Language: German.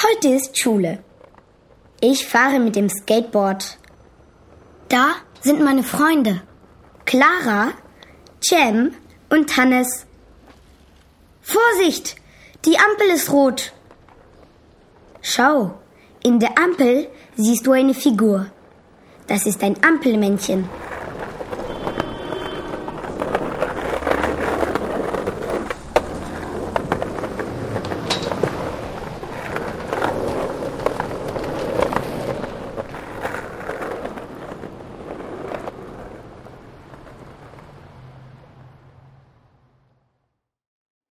Heute ist Schule. Ich fahre mit dem Skateboard. Da sind meine Freunde. Clara, Cem und Hannes. Vorsicht! Die Ampel ist rot. Schau, in der Ampel siehst du eine Figur. Das ist ein Ampelmännchen.